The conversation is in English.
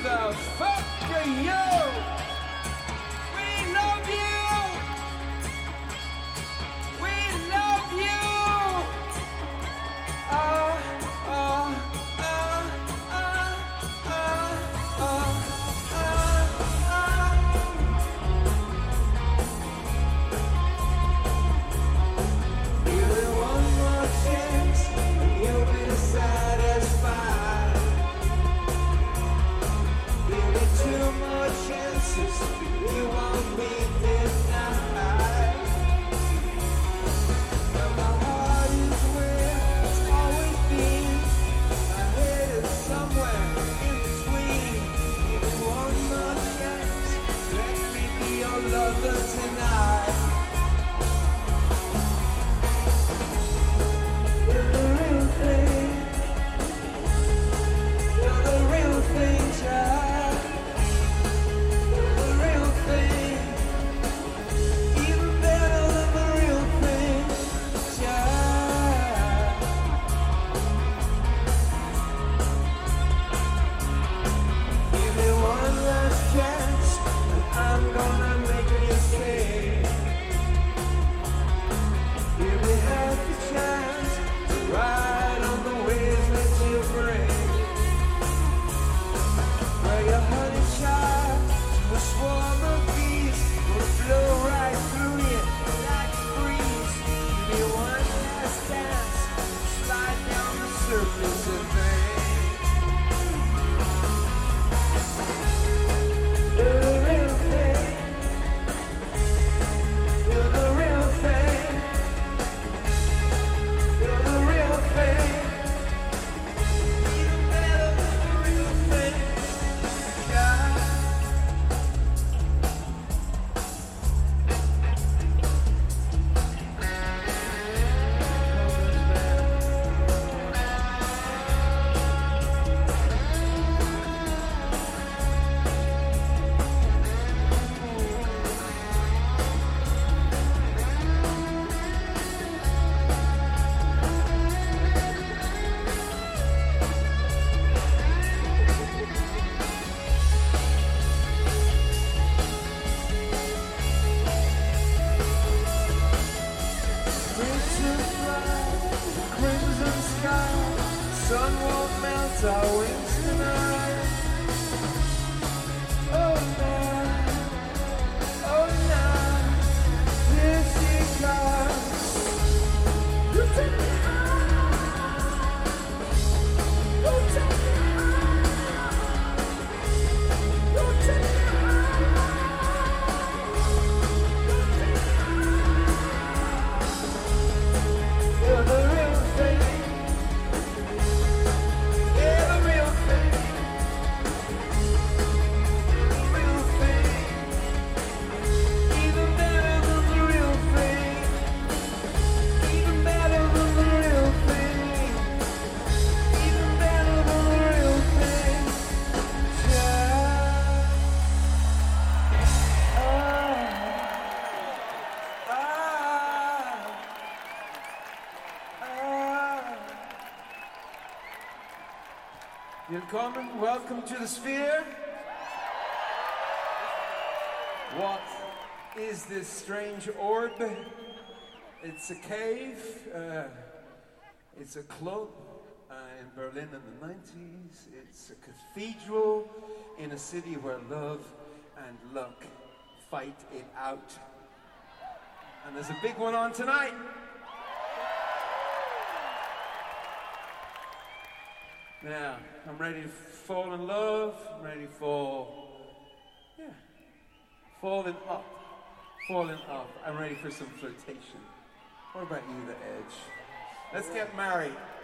the fuck are you? We love you! We love you! Give it one more chance and you'll be satisfied. Give it two more chances, you won't be denied. But my heart is where it's always been. My head is somewhere in between. Give it one more chance, let me be your lover tonight. You're the real thing. You're the real thing, child. You're the real thing. Even better than the real thing, child. Give me one last chance, and I'm gonna make you stay. Give me half a chance to ride on the waves that you bring. Where your honey child to a swarm of bees will blow right through you like a breeze. Give me one last dance, slide down the surface of things. You're the real thing. You're the real thing. You're the real thing. Even better than the real thing. Yeah. Crimson flag, crimson sky, sun won't melt our wings tonight. Oh night, oh night, here she comes. You take me high, you take me high, you take me high, you take me high. You're the real thing. Yeah, the real thing. The real thing. Even better than the real thing. Even better than the real thing. Even better than the real thing. Child. Willkommen, welcome to the Sphere. What is this strange orb? It's a cave, it's a club in Berlin in the 90s. It's a cathedral in a city where love and luck fight it out. And there's a big one on tonight. Now, I'm ready to fall in love, I'm ready to falling up. I'm ready for some flirtation. What about you, The Edge? Let's get married.